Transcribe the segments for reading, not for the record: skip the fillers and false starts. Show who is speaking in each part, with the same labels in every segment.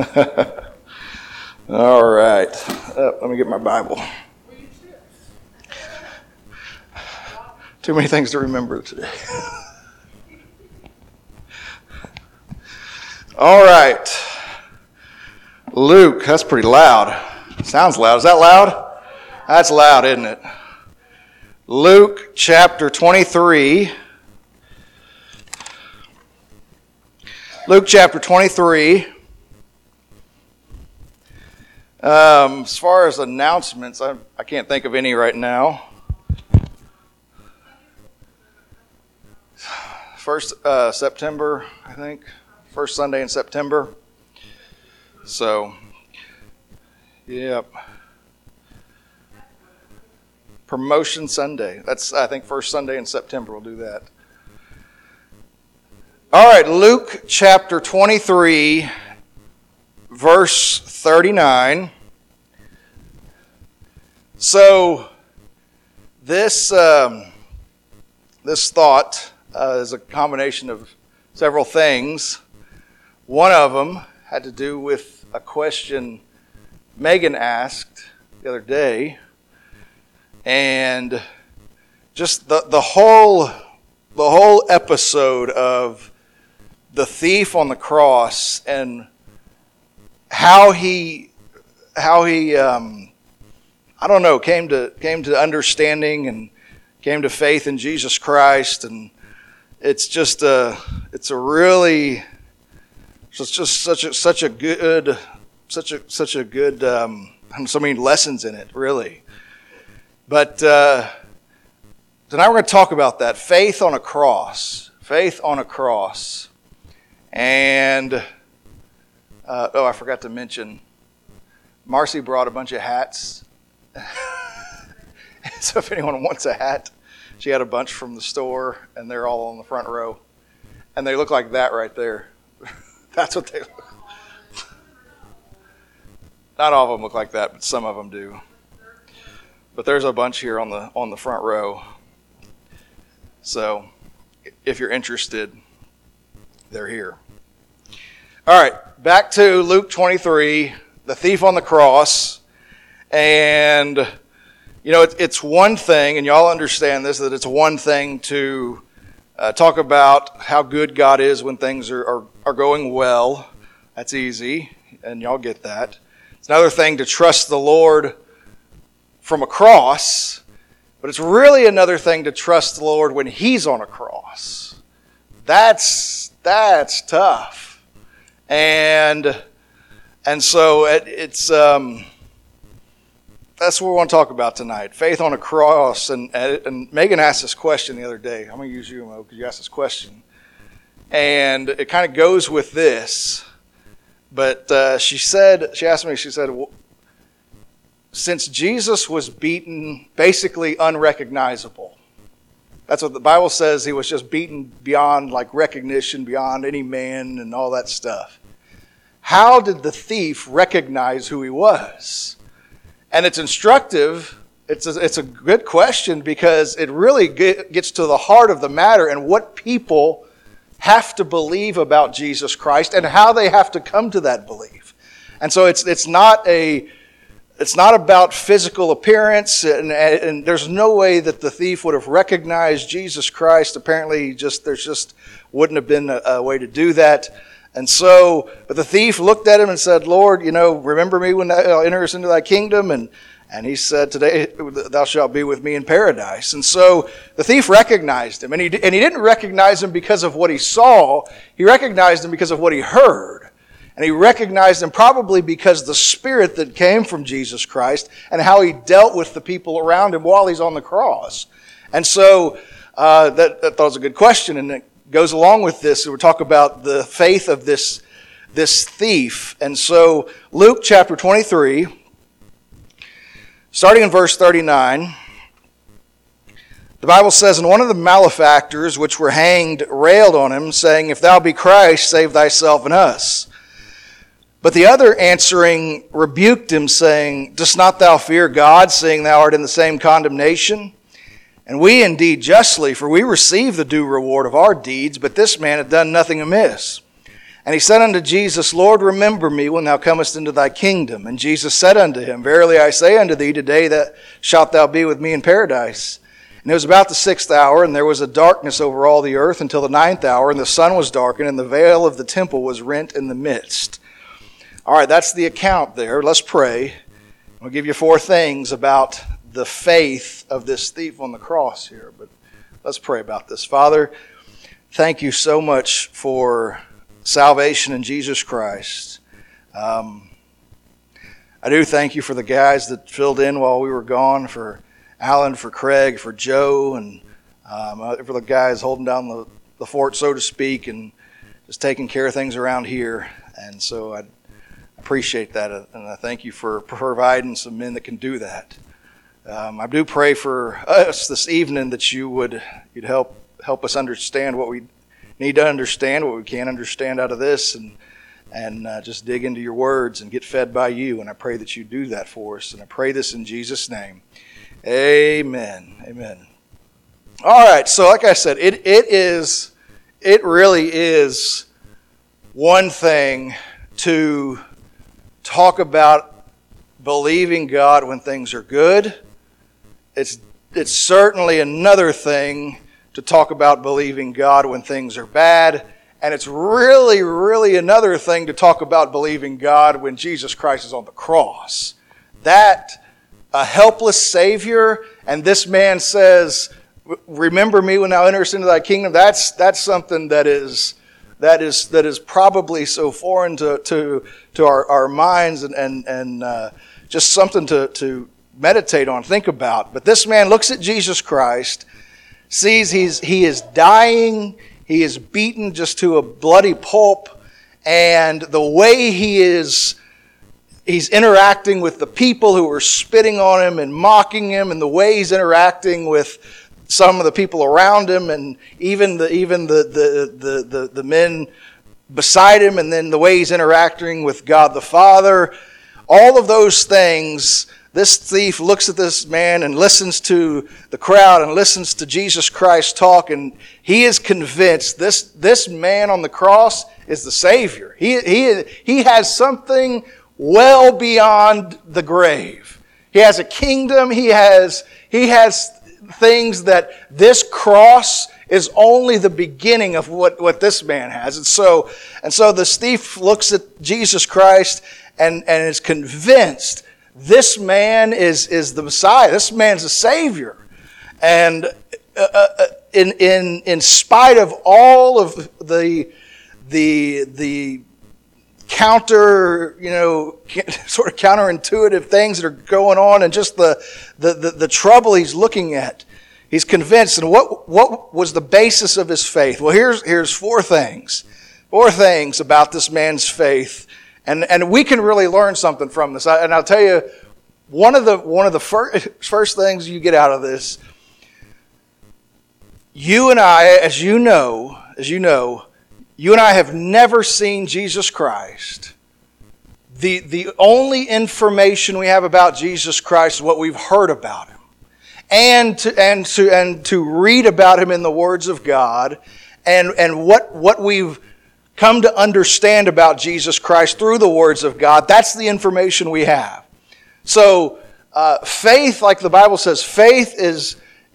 Speaker 1: All right. Let me get my Bible. Too many things to remember today. All right. Luke, that's pretty loud. Sounds loud. Is that loud? That's loud, isn't it? Luke chapter 23. Luke chapter 23. As far as announcements, I can't think of any right now. First September, I think. First Sunday in September. So, yep. Promotion Sunday. That's, I think, first Sunday in September. We'll do that. All right, Luke chapter 23, verse 39. So, this thought is a combination of several things. One of them had to do with a question Megan asked the other day, and just the whole episode of the thief on the cross and how he I don't know, came to understanding and came to faith in Jesus Christ, and it's just such a good so many lessons in it, really. But tonight we're going to talk about that faith on a cross, and I forgot to mention, Marcy brought a bunch of hats. So if anyone wants a hat, she had a bunch from the store, and they're all on the front row. And they look like that right there. That's what they look like. Not all of them look like that, but some of them do. But there's a bunch here on the front row. So if you're interested, they're here. All right, back to Luke 23, the thief on the cross. And, you know, it's one thing, and y'all understand this, that it's one thing to talk about how good God is when things are going well. That's easy, and y'all get that. It's another thing to trust the Lord from a cross, but it's really another thing to trust the Lord when He's on a cross. That's tough. And so it's that's what we want to talk about tonight. Faith on a cross. And Megan asked this question the other day. I'm going to use you, Mo, because you asked this question. And it kind of goes with this. But she asked me, well, since Jesus was beaten, basically unrecognizable. That's what the Bible says. He was just beaten beyond like recognition, beyond any man and all that stuff. How did the thief recognize who he was? And it's instructive. It's a good question because it really gets to the heart of the matter and what people have to believe about Jesus Christ and how they have to come to that belief. And so it's not about physical appearance, and there's no way that the thief would have recognized Jesus Christ. Apparently, there just wouldn't have been a way to do that. And so, but the thief looked at him and said, Lord, remember me when thou enterest into thy kingdom? And he said, today thou shalt be with me in paradise. And so the thief recognized him. And he didn't recognize him because of what he saw. He recognized him because of what he heard. And he recognized him probably because the spirit that came from Jesus Christ and how he dealt with the people around him while he's on the cross. And so that thought was a good question. And it goes along with this. We'll talk about the faith of this thief. And so Luke chapter 23, starting in verse 39, the Bible says, And one of the malefactors which were hanged railed on him, saying, If thou be Christ, save thyself and us. But the other answering rebuked him, saying, Dost not thou fear God, seeing thou art in the same condemnation? And we indeed justly, for we receive the due reward of our deeds, but this man hath done nothing amiss. And he said unto Jesus, Lord, remember me when thou comest into thy kingdom. And Jesus said unto him, Verily I say unto thee, today that shalt thou be with me in paradise. And it was about the 6th hour, and there was a darkness over all the earth until the 9th hour, and the sun was darkened, and the veil of the temple was rent in the midst. All right, that's the account there. Let's pray. I'll give you 4 things about the faith of this thief on the cross here. But let's pray about this. Father, thank you so much for salvation in Jesus Christ. I do thank you for the guys that filled in while we were gone, for Alan, for Craig, for Joe, and for the guys holding down the fort, so to speak, and just taking care of things around here. And so I appreciate that, and I thank you for providing some men that can do that. I do pray for us this evening that you'd help us understand what we need to understand, what we can't understand out of this, and just dig into your words and get fed by you. And I pray that you do that for us. And I pray this in Jesus' name. Amen. Amen. All right. So like I said, it really is one thing to talk about believing God when things are good. It's certainly another thing to talk about believing God when things are bad. And it's really, really another thing to talk about believing God when Jesus Christ is on the cross. That, a helpless Savior, and this man says, remember me when thou enterest into thy kingdom, that's something that is probably so foreign to our minds and just something to meditate on, think about. But this man looks at Jesus Christ, sees he is dying, he is beaten just to a bloody pulp, and the way he's interacting with the people who are spitting on him and mocking him, and the way he's interacting with some of the people around him, and even the men beside him, and then the way he's interacting with God the Father, all of those things. This thief looks at this man and listens to the crowd and listens to Jesus Christ talk, and he is convinced this man on the cross is the Savior. He has something well beyond the grave. He has a kingdom. He has things that this cross is only the beginning of what this man has. And so this thief looks at Jesus Christ and is convinced this man is the Messiah. This man's the Savior. And in spite of all of the counter, sort of counterintuitive things that are going on, and just the trouble he's looking at, he's convinced. And what was the basis of his faith? Well, here's 4 things. 4 things about this man's faith. And we can really learn something from this. And I'll tell you, one of the first things you get out of this, you and I, as you know, you and I have never seen Jesus Christ. The only information we have about Jesus Christ is what we've heard about him, and to read about him in the words of God, and what we've come to understand about Jesus Christ through the words of God. That's the information we have. So faith, like the Bible says, faith is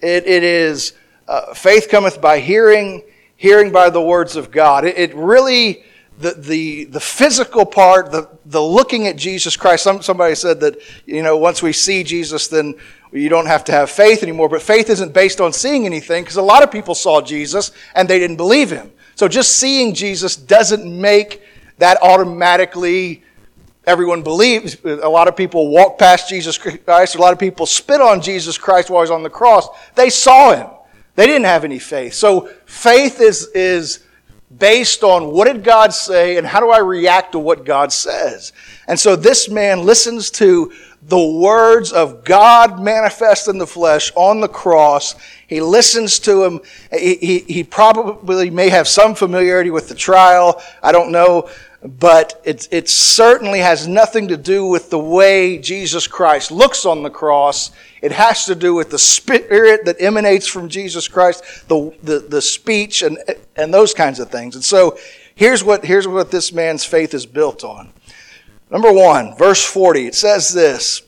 Speaker 1: faith cometh by hearing by the words of God. It really, the physical part, the looking at Jesus Christ. Somebody said that once we see Jesus, then you don't have to have faith anymore. But faith isn't based on seeing anything, because a lot of people saw Jesus and they didn't believe him. So just seeing Jesus doesn't make that automatically everyone believes. A lot of people walk past Jesus Christ. A lot of people spit on Jesus Christ while he's on the cross. They saw him. They didn't have any faith. So faith is based on what did God say and how do I react to what God says. And so this man listens to the words of God manifest in the flesh on the cross. He listens to him. He probably may have some familiarity with the trial. I don't know. But it certainly has nothing to do with the way Jesus Christ looks on the cross. It has to do with the spirit that emanates from Jesus Christ, the speech and those kinds of things. And so Here's what this man's faith is built on. Number 1, verse 40, it says this.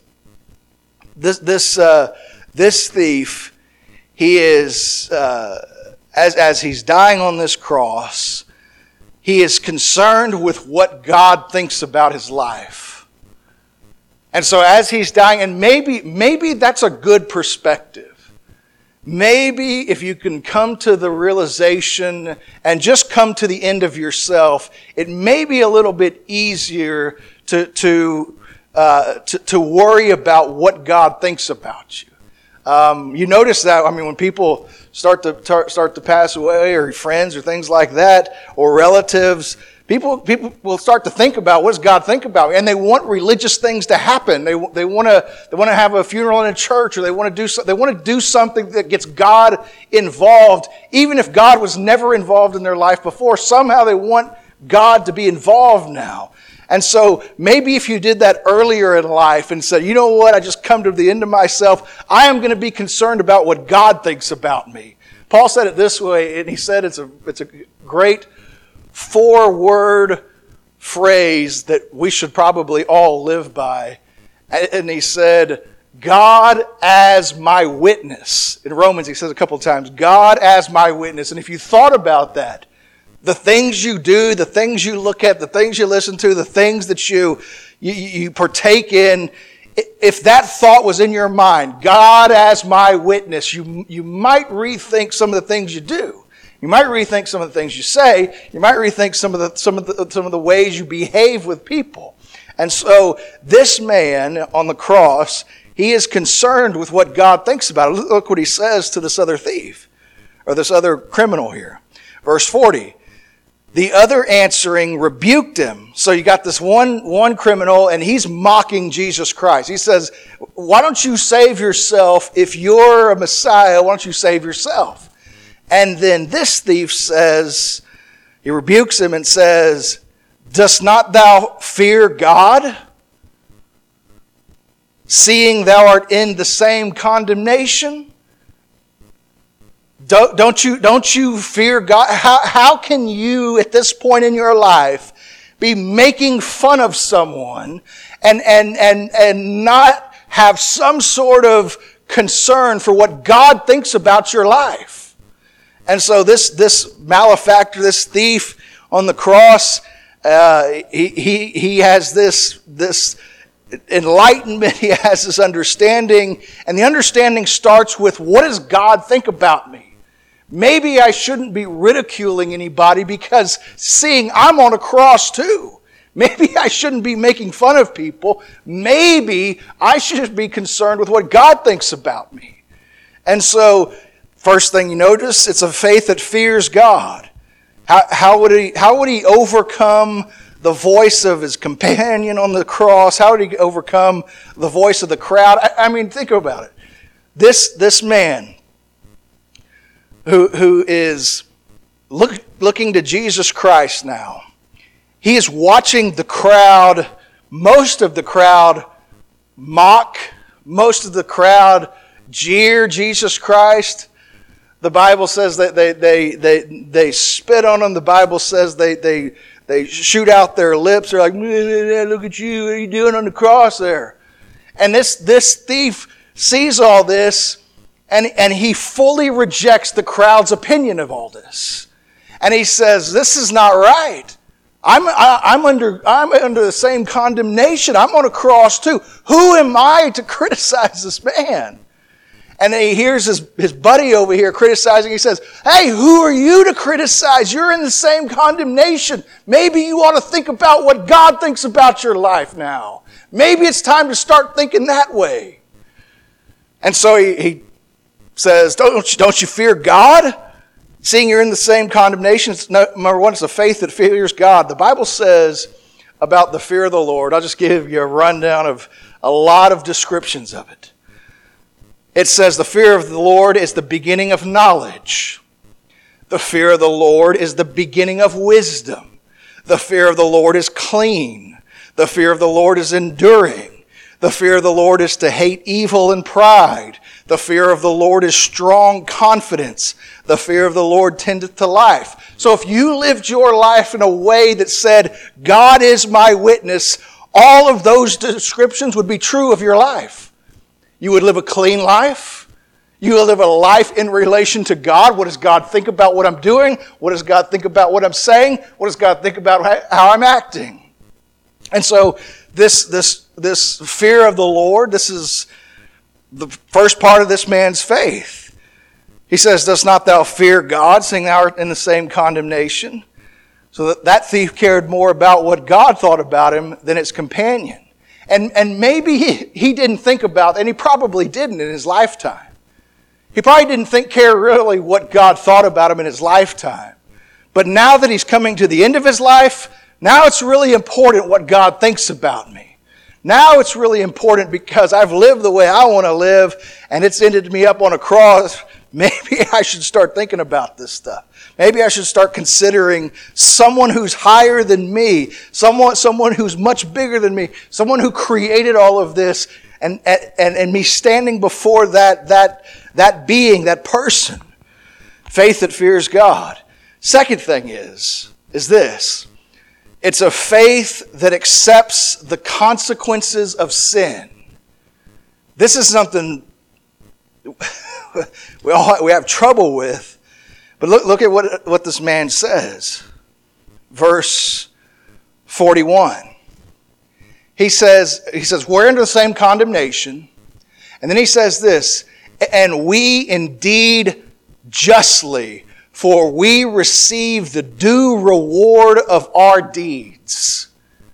Speaker 1: This thief, he is, as he's dying on this cross, he is concerned with what God thinks about his life. And so as he's dying, and maybe that's a good perspective. Maybe if you can come to the realization and just come to the end of yourself, it may be a little bit easier to worry about what God thinks about you. You notice that, when people start to pass away, or friends or things like that, or relatives, people will start to think about, what does God think about me? And they want religious things to happen. They want to have a funeral in a church, or they want to do something that gets God involved, even if God was never involved in their life before. Somehow they want God to be involved now. And so maybe if you did that earlier in life and said, you know what, I just come to the end of myself, I am going to be concerned about what God thinks about me. Paul said it this way, and he said it's a great 4-word phrase that we should probably all live by. And he said, God as my witness. In Romans he says a couple of times, God as my witness. And if you thought about that, the things you do, the things you look at, the things you listen to, the things that you partake in, if that thought was in your mind, God as my witness, you might rethink some of the things you do. You might rethink some of the things you say. You might rethink some of the ways you behave with people. And so this man on the cross, he is concerned with what God thinks about it. Look what he says to this other thief, or this other criminal here. Verse 40. The other answering rebuked him. So you got this one criminal, and he's mocking Jesus Christ. He says, why don't you save yourself? If you're a Messiah, why don't you save yourself? And then this thief says, he rebukes him and says, dost not thou fear God, seeing thou art in the same condemnation? Don't you fear God? How can you, at this point in your life, be making fun of someone and not have some sort of concern for what God thinks about your life? And so this malefactor, this thief on the cross, he has this enlightenment, he has this understanding, and the understanding starts with, what does God think about me? Maybe I shouldn't be ridiculing anybody because seeing I'm on a cross too. Maybe I shouldn't be making fun of people. Maybe I should be concerned with what God thinks about me. And so, first thing you notice, it's a faith that fears God. How would he overcome the voice of his companion on the cross? How would he overcome the voice of the crowd? Think about it. This man who is looking to Jesus Christ now, he is watching the crowd, most of the crowd mock, most of the crowd jeer Jesus Christ. The Bible says that they spit on him. The Bible says they shoot out their lips. They're like, look at you, what are you doing on the cross there? And this thief sees all this, and he fully rejects the crowd's opinion of all this. And he says, this is not right. I'm under the same condemnation. I'm on a cross too. Who am I to criticize this man? And then he hears his buddy over here criticizing. He says, hey, who are you to criticize? You're in the same condemnation. Maybe you ought to think about what God thinks about your life now. Maybe it's time to start thinking that way. And so he says, don't you fear God? Seeing you're in the same condemnation, number one, it's a faith that fears God. The Bible says about the fear of the Lord, I'll just give you a rundown of a lot of descriptions of it. It says the fear of the Lord is the beginning of knowledge. The fear of the Lord is the beginning of wisdom. The fear of the Lord is clean. The fear of the Lord is enduring. The fear of the Lord is to hate evil and pride. The fear of the Lord is strong confidence. The fear of the Lord tendeth to life. So if you lived your life in a way that said, God is my witness, all of those descriptions would be true of your life. You would live a clean life. You would live a life in relation to God. What does God think about what I'm doing? What does God think about what I'm saying? What does God think about how I'm acting? And so this fear of the Lord, this is the first part of this man's faith. He says, dost not thou fear God, seeing thou art in the same condemnation? So that thief cared more about what God thought about him than his companion. And maybe he didn't think about, and he probably didn't in his lifetime. He probably didn't care really what God thought about him in his lifetime. But now that he's coming to the end of his life, now it's really important what God thinks about me. Now it's really important because I've lived the way I want to live, and it's ended me up on a cross. Maybe I should start thinking about this stuff. Maybe I should start considering someone who's higher than me, someone who's much bigger than me, someone who created all of this, and me standing before that being, that person. Faith that fears God. Second thing is this. It's a faith that accepts the consequences of sin. This is something we have trouble with. But look at what this man says. Verse 41. He says, we're under the same condemnation. And then he says this, and we indeed justly, for we receive the due reward of our deeds.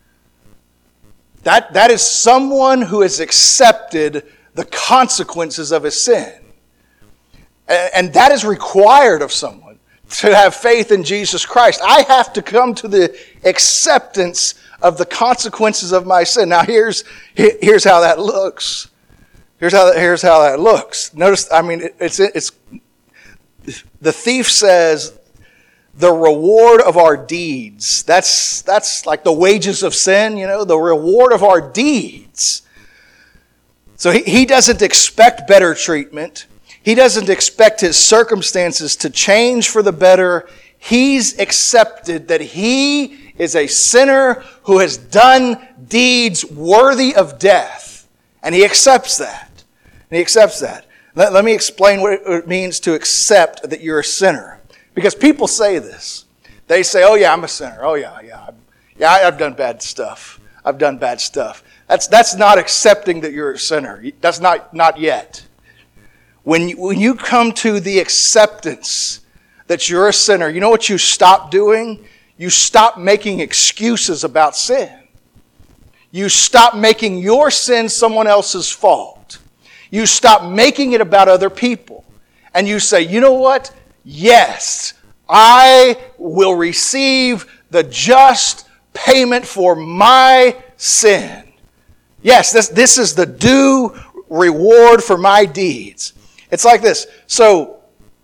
Speaker 1: That is someone who has accepted the consequences of his sin. And that is required of someone to have faith in Jesus Christ. I have to come to the acceptance of the consequences of my sin. Now here's how that looks. Here's how that looks. Notice, it's the thief says the reward of our deeds. That's like the wages of sin, the reward of our deeds. So he doesn't expect better treatment. He doesn't expect his circumstances to change for the better. He's accepted that he is a sinner who has done deeds worthy of death. And he accepts that. Let me explain what it means to accept that you're a sinner. Because people say this. They say, oh yeah, I'm a sinner. Oh yeah. I've done bad stuff. That's not accepting that you're a sinner. That's not yet. When you come to the acceptance that you're a sinner, you know what you stop doing? You stop making excuses about sin. You stop making your sin someone else's fault. You stop making it about other people. And you say, you know what? Yes, I will receive the just payment for my sin. Yes, this is the due reward for my deeds. It's like this. So,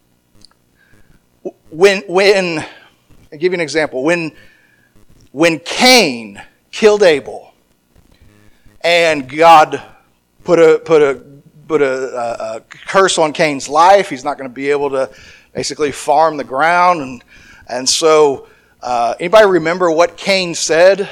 Speaker 1: when I'll give you an example. When Cain killed Abel, and God put a curse on Cain's life, he's not going to be able to basically farm the ground, and so anybody remember what Cain said?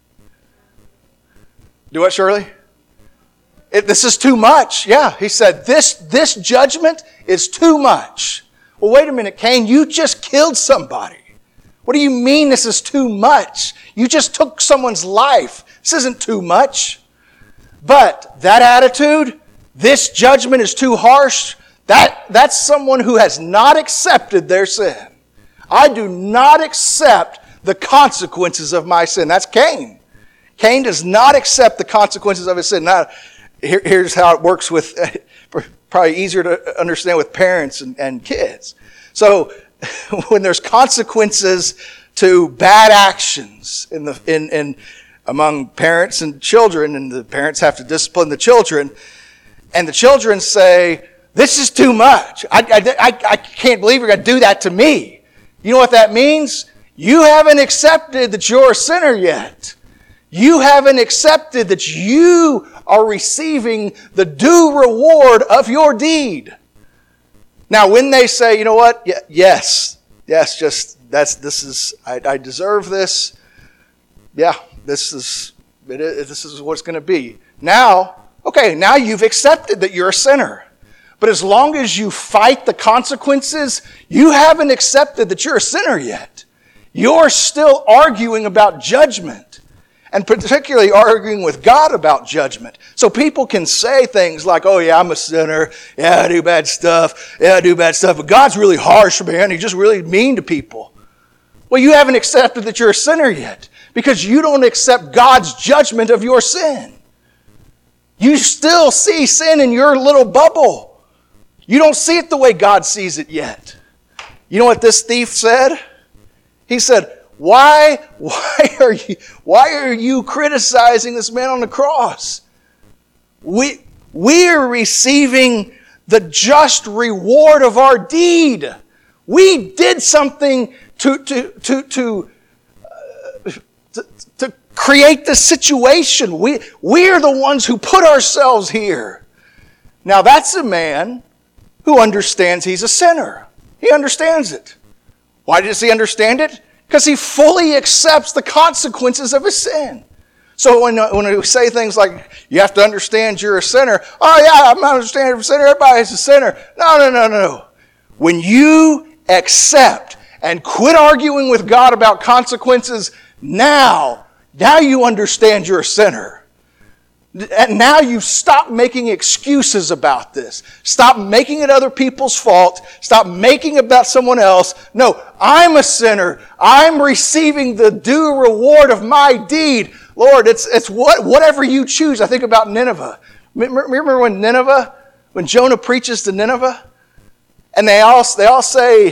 Speaker 1: Do what, Shirley? This is too much. Yeah, he said, this judgment is too much. Well, wait a minute, Cain, you just killed somebody. What do you mean this is too much? You just took someone's life. This isn't too much. But that attitude, this judgment is too harsh, that's someone who has not accepted their sin. I do not accept the consequences of my sin. That's Cain. Cain does not accept the consequences of his sin. Now, here's how it works with, probably easier to understand with parents and kids. So, when there's consequences to bad actions among parents and children, and the parents have to discipline the children, and the children say, this is too much. I can't believe you're going to do that to me. You know what that means? You haven't accepted that you're a sinner yet. You haven't accepted that you are receiving the due reward of your deed. Now, when they say, you know what, yes, I deserve this. Yeah, this is what it's going to be. Now you've accepted that you're a sinner. But as long as you fight the consequences, you haven't accepted that you're a sinner yet. You're still arguing about judgment, and particularly arguing with God about judgment. So people can say things like, oh yeah, I'm a sinner. Yeah, I do bad stuff. But God's really harsh, man. He's just really mean to people. Well, you haven't accepted that you're a sinner yet because you don't accept God's judgment of your sin. You still see sin in your little bubble. You don't see it the way God sees it yet. You know what this thief said? He said, Why are you criticizing this man on the cross? We are receiving the just reward of our deed. We did something to create this situation. We are the ones who put ourselves here. Now that's a man who understands he's a sinner. He understands it. Why does he understand it? Because he fully accepts the consequences of his sin. So when we say things like, you have to understand you're a sinner. Oh yeah, I'm not understanding I'm a sinner. Everybody's a sinner. No. When you accept and quit arguing with God about consequences, now you understand you're a sinner. And now you stop making excuses about this. Stop making it other people's fault. Stop making it about someone else. No, I'm a sinner. I'm receiving the due reward of my deed. Lord, it's whatever you choose. I think about Nineveh. Remember when Jonah preaches to Nineveh? And they all say,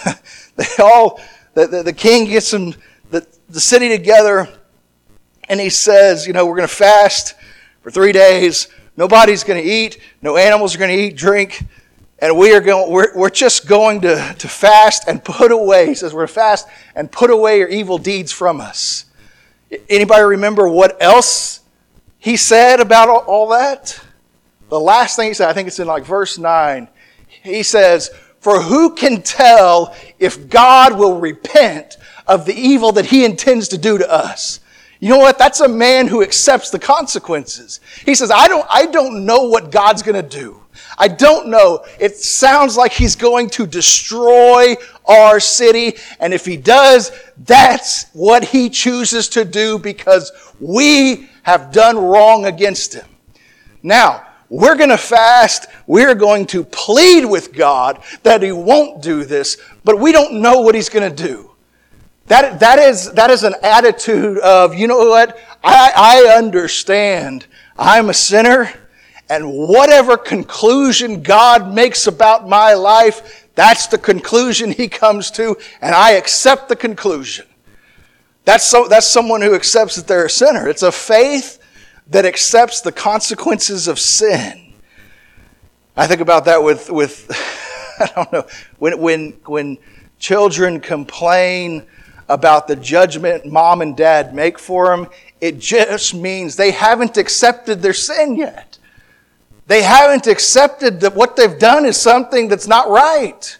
Speaker 1: the king gets the city together, and he says, we're going to fast for 3 days. Nobody's going to eat. No animals are going to eat, drink. And we're just going to fast and put away. He says we're going to fast and put away your evil deeds from us. Anybody remember what else he said about all that? The last thing he said, I think it's in verse 9. He says, for who can tell if God will repent of the evil that he intends to do to us? You know what? That's a man who accepts the consequences. He says, I don't know what God's going to do. I don't know. It sounds like he's going to destroy our city. And if he does, that's what he chooses to do because we have done wrong against him. Now, we're going to fast. We're going to plead with God that he won't do this, but we don't know what he's going to do. That is an attitude of, you know what, I understand I'm a sinner, and whatever conclusion God makes about my life, that's the conclusion he comes to, and I accept the conclusion. That's someone who accepts that they're a sinner. It's a faith that accepts the consequences of sin. I think about that with I don't know, when children complain about the judgment mom and dad make for them, it just means they haven't accepted their sin yet. They haven't accepted that what they've done is something that's not right.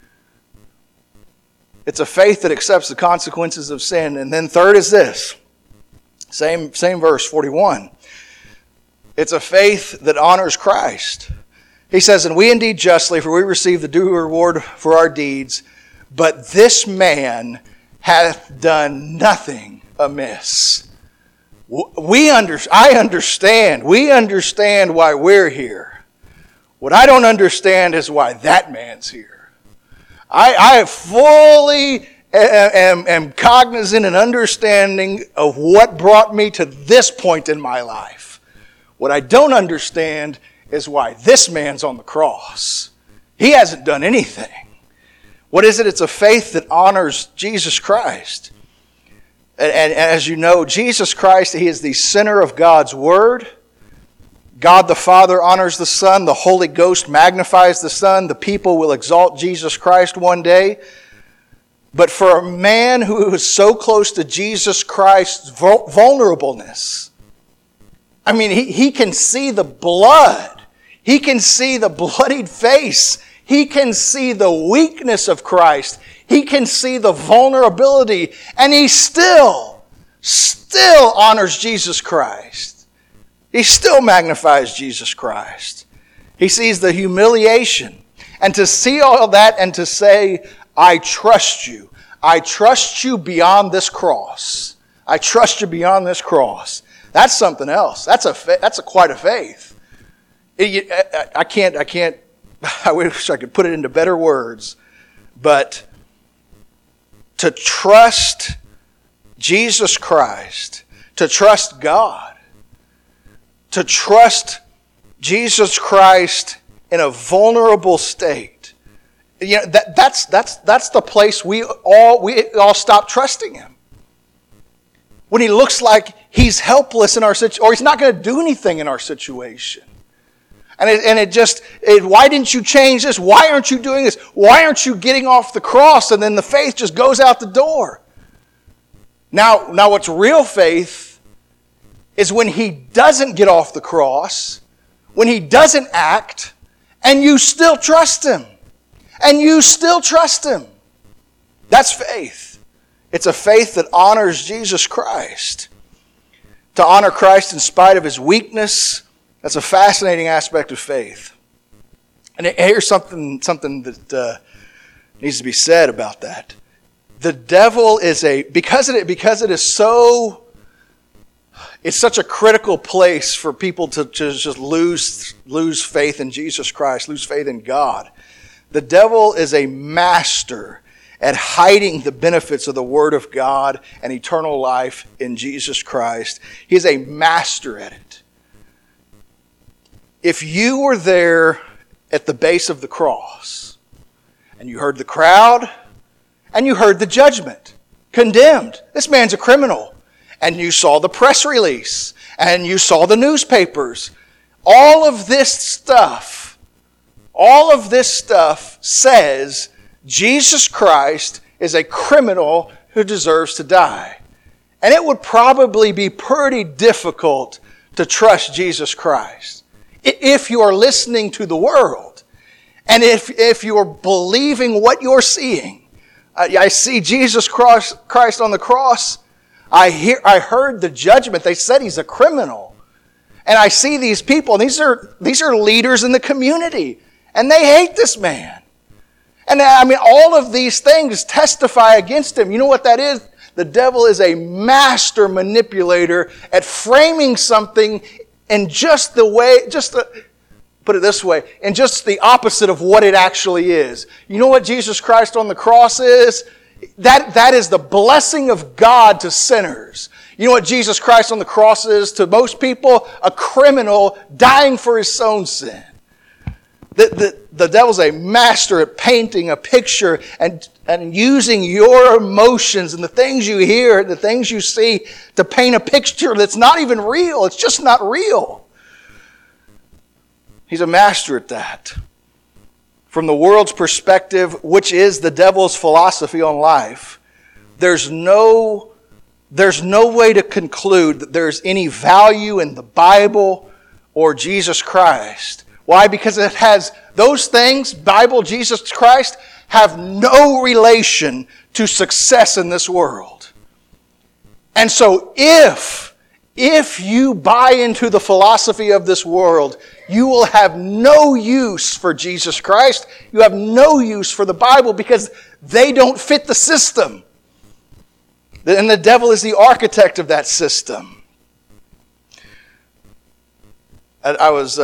Speaker 1: It's a faith that accepts the consequences of sin. And then third is this. Same verse, 41. It's a faith that honors Christ. He says, and we indeed justly, for we receive the due reward for our deeds, but this man hath done nothing amiss. I understand. We understand why we're here. What I don't understand is why that man's here. I fully am cognizant and understanding of what brought me to this point in my life. What I don't understand is why this man's on the cross. He hasn't done anything. What is it? It's a faith that honors Jesus Christ. And as you know, Jesus Christ, he is the center of God's Word. God the Father honors the Son. The Holy Ghost magnifies the Son. The people will exalt Jesus Christ one day. But for a man who is so close to Jesus Christ's vulnerableness, I mean, he can see the blood. He can see the bloodied face. He can see the weakness of Christ. He can see the vulnerability. And he still honors Jesus Christ. He still magnifies Jesus Christ. He sees the humiliation. And to see all that and to say, I trust you. I trust you beyond this cross. I trust you beyond this cross. That's something else. That's quite a faith. I wish I could put it into better words. But to trust Jesus Christ, to trust God, to trust Jesus Christ in a vulnerable state, that's the place we all stop trusting Him. When He looks like He's helpless in our situation, or He's not going to do anything in our situation. And why didn't you change this? Why aren't you doing this? Why aren't you getting off the cross? And then the faith just goes out the door. Now what's real faith is when He doesn't get off the cross, when He doesn't act, and you still trust Him. And you still trust Him. That's faith. It's a faith that honors Jesus Christ. To honor Christ in spite of His weakness, that's a fascinating aspect of faith. And here's something that needs to be said about that. The devil is because it is so, it's such a critical place for people to just lose faith in Jesus Christ, lose faith in God. The devil is a master at hiding the benefits of the Word of God and eternal life in Jesus Christ. He's a master at it. If you were there at the base of the cross, and you heard the crowd, and you heard the judgment, condemned, this man's a criminal, and you saw the press release, and you saw the newspapers, all of this stuff says Jesus Christ is a criminal who deserves to die. And it would probably be pretty difficult to trust Jesus Christ if you are listening to the world, and if you are believing what you're seeing. I see Jesus Christ on the cross. I heard the judgment. They said He's a criminal. And I see these people, and these are leaders in the community, and they hate this man. And I mean, all of these things testify against Him. You know what that is? The devil is a master manipulator at framing something in put it this way, in just the opposite of what it actually is. You know what Jesus Christ on the cross is? That is the blessing of God to sinners. You know what Jesus Christ on the cross is to most people? A criminal dying for his own sin. The devil's a master at painting a picture and using your emotions and the things you hear and the things you see to paint a picture that's not even real. It's just not real. He's a master at that. From the world's perspective, which is the devil's philosophy on life, there's no way to conclude that there's any value in the Bible or Jesus Christ. Why? Because it has those things, Bible, Jesus Christ, have no relation to success in this world. And so if you buy into the philosophy of this world, you will have no use for Jesus Christ. You have no use for the Bible because they don't fit the system. And the devil is the architect of that system. I was...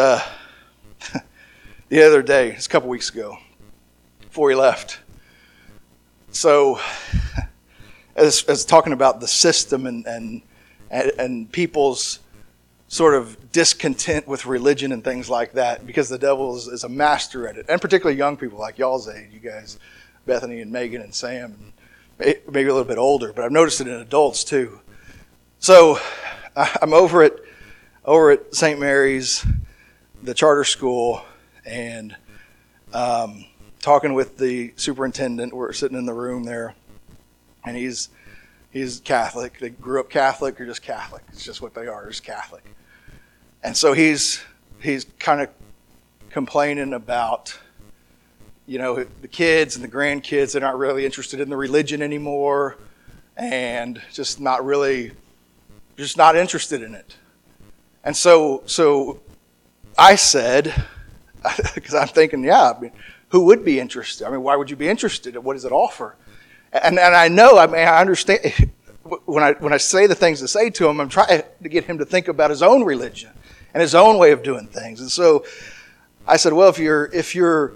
Speaker 1: the other day, it's a couple weeks ago, before he left. So, as talking about the system and people's sort of discontent with religion and things like that, because the devil is a master at it, and particularly young people like y'all's age, you guys, Bethany and Megan and Sam, and maybe a little bit older, but I've noticed it in adults too. So, I'm over at St. Mary's, the charter school, and talking with the superintendent. We're sitting in the room there, and he's Catholic. They grew up Catholic or just Catholic. It's just what they are, just Catholic. And so he's kind of complaining about, the kids and the grandkids that aren't really interested in the religion anymore and just not interested in it. And so I said, because I'm thinking, who would be interested? Why would you be interested? What does it offer? And I know, I understand. When I say the things to say to him, I'm trying to get him to think about his own religion and his own way of doing things. And so I said, well, if your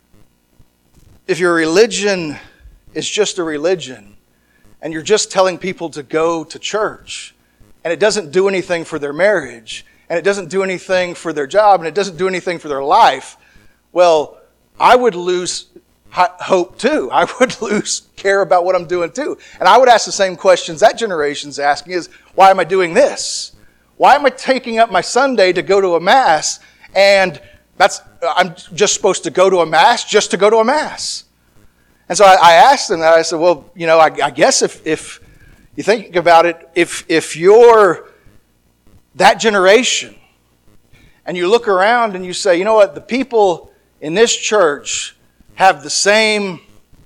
Speaker 1: religion is just a religion, and you're just telling people to go to church, and it doesn't do anything for their marriage, and it doesn't do anything for their job, and it doesn't do anything for their life, well, I would lose hope too. I would lose care about what I'm doing too. And I would ask the same questions that generation's asking is, why am I doing this? Why am I taking up my Sunday to go to a Mass, and I'm just supposed to go to a Mass just to go to a Mass? And so I asked them that. I said, well, I guess if you think about it, if you're that generation and you look around and you say, you know what, the people in this church have the same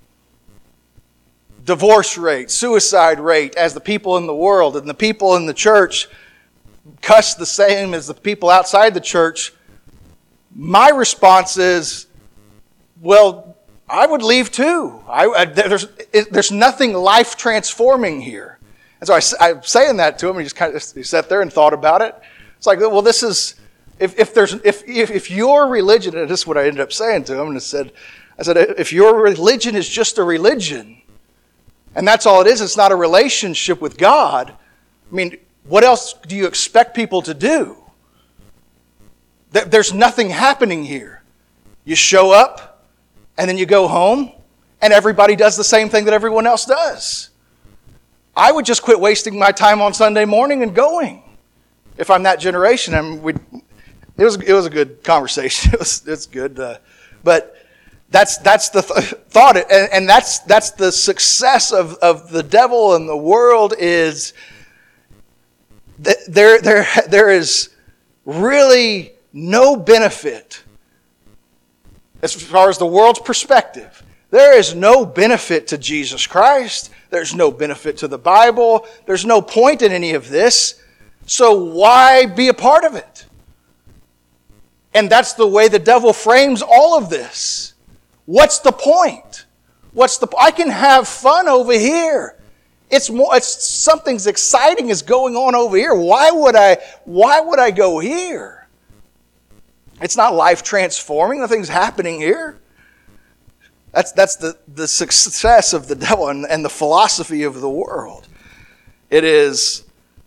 Speaker 1: divorce rate, suicide rate as the people in the world, and the people in the church cuss the same as the people outside the church, my response is, well, I would leave too. There's nothing life transforming here. And so I'm saying that to him, and he sat there and thought about it. It's like, well, this is if your religion, and this is what I ended up saying to him, and I said, if your religion is just a religion, and that's all it is, it's not a relationship with God, what else do you expect people to do? There's nothing happening here. You show up, and then you go home, and everybody does the same thing that everyone else does. I would just quit wasting my time on Sunday morning and going, if I'm that generation. It was a good conversation. It's good, but that's the thought, and that's the success of the devil and the world is that there is really no benefit as far as the world's perspective. There is no benefit to Jesus Christ. There's no benefit to the Bible. There's no point in any of this. So why be a part of it? And that's the way the devil frames all of this. What's the point? I can have fun over here. It's something's exciting is going on over here. Why would I go here? It's not life transforming. Nothing's happening here. That's the success of the devil and the philosophy of the world. It's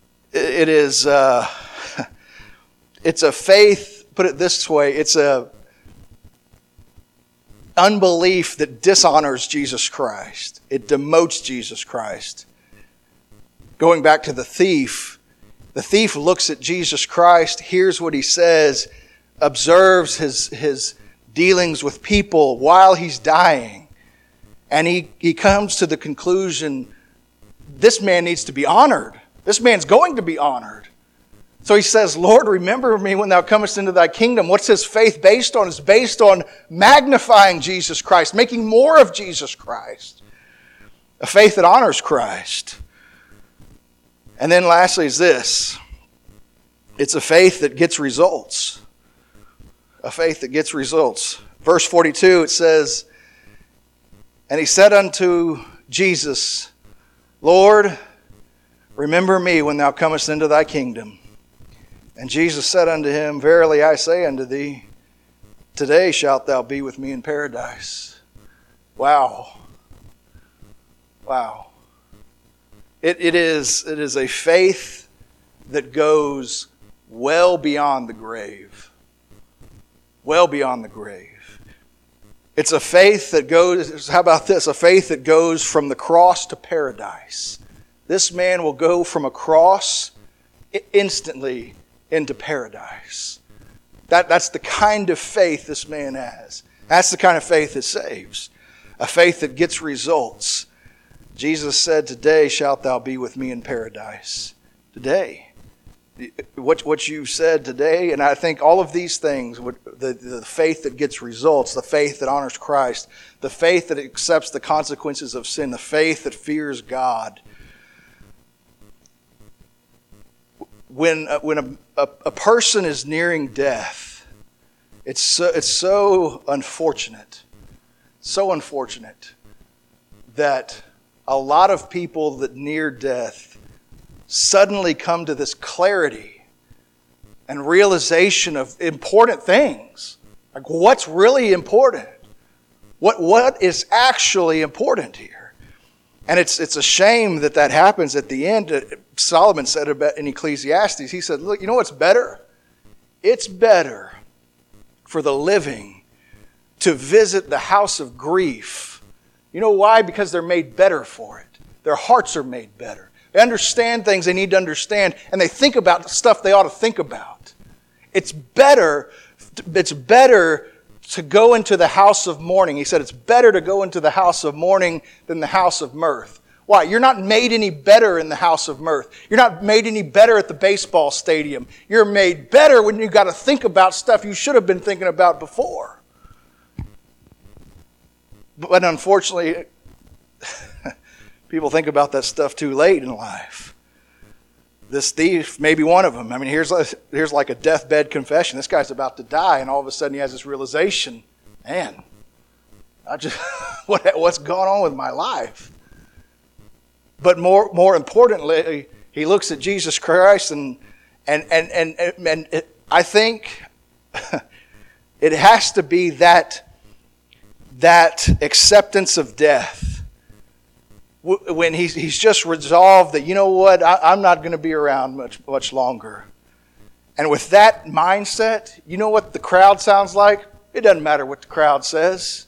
Speaker 1: a faith. Put it this way: it's a unbelief that dishonors Jesus Christ. It demotes Jesus Christ. Going back to the thief looks at Jesus Christ, hears what he says, observes his dealings with people while he's dying, and he comes to the conclusion, this man needs to be honored. This man's going to be honored. So he says, Lord, remember me when thou comest into thy kingdom. What's his faith based on? It's based on magnifying Jesus Christ, making more of Jesus Christ. A faith that honors Christ. And then lastly is this. It's a faith that gets results. A faith that gets results. Verse 42, it says, and he said unto Jesus, Lord, remember me when thou comest into thy kingdom. And Jesus said unto him, verily I say unto thee, today shalt thou be with me in paradise. Wow. Wow. It is a faith that goes well beyond the grave. Well beyond the grave. It's a faith that goes, how about this? A faith that goes from the cross to paradise. This man will go from a cross instantly into paradise. That's the kind of faith this man has. That's the kind of faith that saves. A faith that gets results. Jesus said, today shalt thou be with me in paradise. Today. what you said today, and I think all of these things, the faith that gets results, the faith that honors Christ, the faith that accepts the consequences of sin, the faith that fears God. When a person is nearing death, it's so unfortunate that a lot of people that near death suddenly come to this clarity and realization of important things. Like, what's really important? What is actually important here? And it's a shame that happens at the end. Solomon said about in Ecclesiastes, he said, look, you know what's better? It's better for the living to visit the house of grief. You know why? Because they're made better for it. Their hearts are made better. They understand things they need to understand, and they think about the stuff they ought to think about. It's better to go into the house of mourning. He said it's better to go into the house of mourning than the house of mirth. Why? You're not made any better in the house of mirth. You're not made any better at the baseball stadium. You're made better when you've got to think about stuff you should have been thinking about before. But unfortunately, people think about that stuff too late in life. This thief may be one of them. I mean, here's like a deathbed confession. This guy's about to die, and all of a sudden he has this realization, man, what's going on with my life? But more importantly, he looks at Jesus Christ, and I think it has to be that acceptance of death. When he's just resolved that, you know what, I'm not going to be around much longer. And with that mindset, you know what the crowd sounds like? It doesn't matter what the crowd says.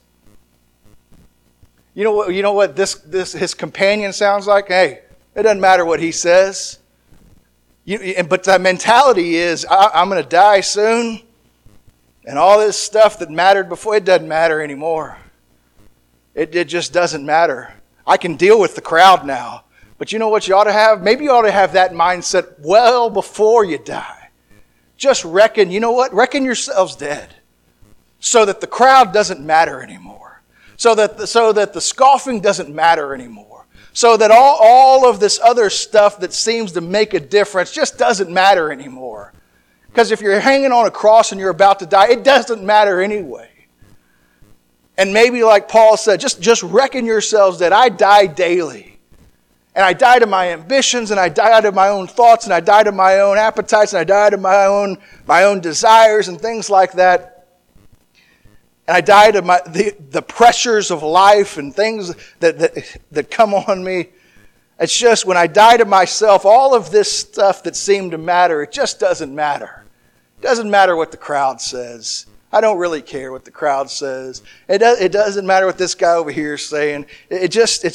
Speaker 1: You know what this his companion sounds like? Hey, it doesn't matter what he says. But the mentality is, I'm going to die soon, and all this stuff that mattered before, it doesn't matter anymore. It just doesn't matter. I can deal with the crowd now. But you know what you ought to have? Maybe you ought to have that mindset well before you die. Just reckon yourselves dead, so that the crowd doesn't matter anymore. So that the scoffing doesn't matter anymore. So that all of this other stuff that seems to make a difference just doesn't matter anymore. Because if you're hanging on a cross and you're about to die, it doesn't matter anyway. And maybe like Paul said, just reckon yourselves that I die daily. And I die to my ambitions, and I die to my own thoughts, and I die to my own appetites, and I die to my own desires and things like that. And I die to the pressures of life and things that come on me. It's just when I die to myself, all of this stuff that seemed to matter, it just doesn't matter. It doesn't matter what the crowd says. I don't really care what the crowd says. It doesn't matter what this guy over here is saying. I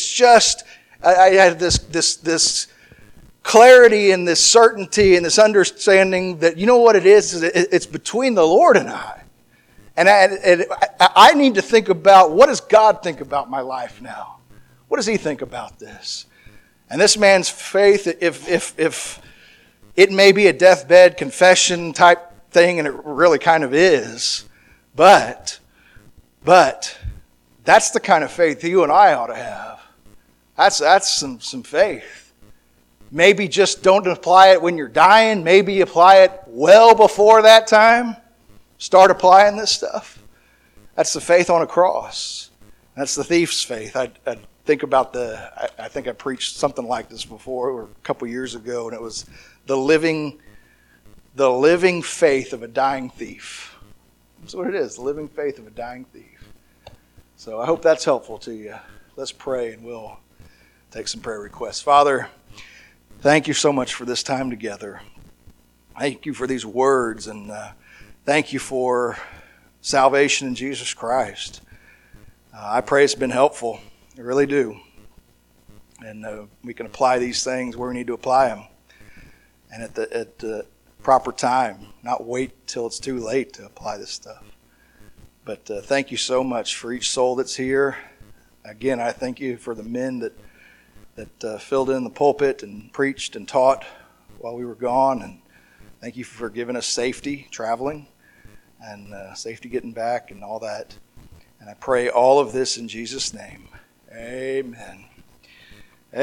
Speaker 1: had this clarity and this certainty and this understanding that, you know what it is? It's between the Lord and I. And I need to think about, what does God think about my life now? What does He think about this? And this man's faith, if it may be a deathbed confession type thing, and it really kind of is, but that's the kind of faith you and I ought to have. That's some faith. Maybe just don't apply it when you're dying. Maybe apply it well before that time. Start applying this stuff. That's the faith on a cross. That's the thief's faith. I think about I think I preached something like this before, or a couple years ago, and it was the living faith of a dying thief. That's what it is, the living faith of a dying thief. So I hope that's helpful to you. Let's pray, and we'll take some prayer requests. Father, thank you so much for this time together. Thank you for these words, and thank you for salvation in Jesus Christ. I pray it's been helpful. I really do. And we can apply these things where we need to apply them. And at the proper time, not wait till it's too late to apply this stuff. But thank you so much for each soul that's here. Again, I thank you for the men that filled in the pulpit and preached and taught while we were gone. And Thank you for giving us safety traveling and safety getting back and all that. And I pray all of this in Jesus' name. Amen.